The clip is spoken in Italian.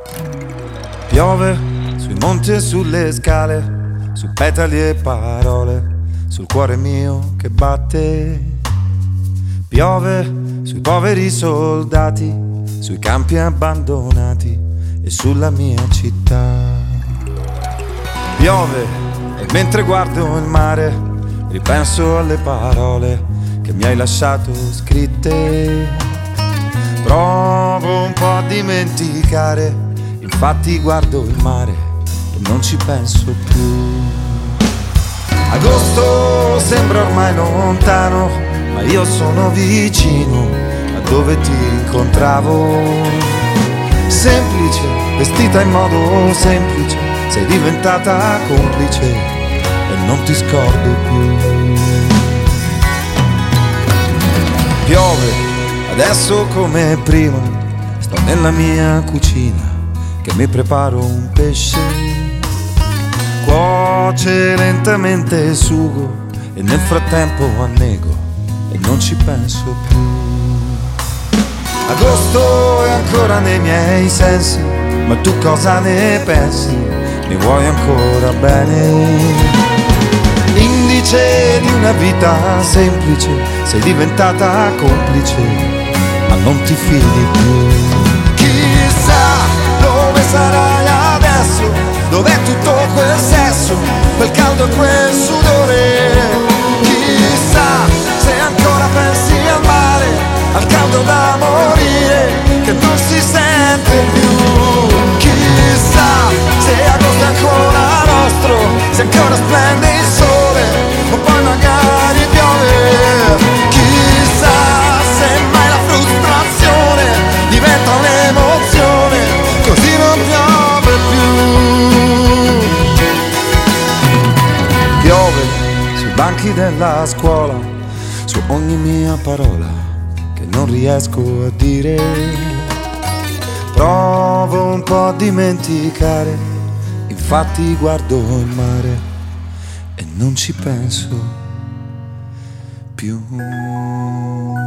Piove sui monti e sulle scale, su petali e parole, sul cuore mio che batte. Piove sui poveri soldati, sui campi abbandonati e sulla mia città. Piove e mentre guardo il mare ripenso alle parole che mi hai lasciato scritte. Provo un po' a dimenticare, infatti guardo il mare e non ci penso più. Agosto sembra ormai lontano, ma io sono vicino a dove ti incontravo. Semplice, vestita in modo semplice, sei diventata complice e non ti scordo più. Piove, adesso come prima, sto nella mia cucina che mi preparo un pesce. Cuoce lentamente il sugo e nel frattempo annego e non ci penso più. Agosto è ancora nei miei sensi, ma tu cosa ne pensi? Mi vuoi ancora bene? Indice di una vita semplice, sei diventata complice, ma non ti fidi più. Chissà dove sarai adesso, dov'è tutto quel sesso, quel caldo e quel sudore. Chissà se ancora pensi al mare, al caldo da morire che non si sente più. Chissà se agosto è ancora nostro, se ancora splende il sole o poi magari piove. Chissà se mai la frustrazione diventa un'emozione, così non piove più. Piove sui banchi della scuola, su ogni mia parola che non riesco a dire. Provo un po' a dimenticare, infatti guardo il mare e non ci penso più.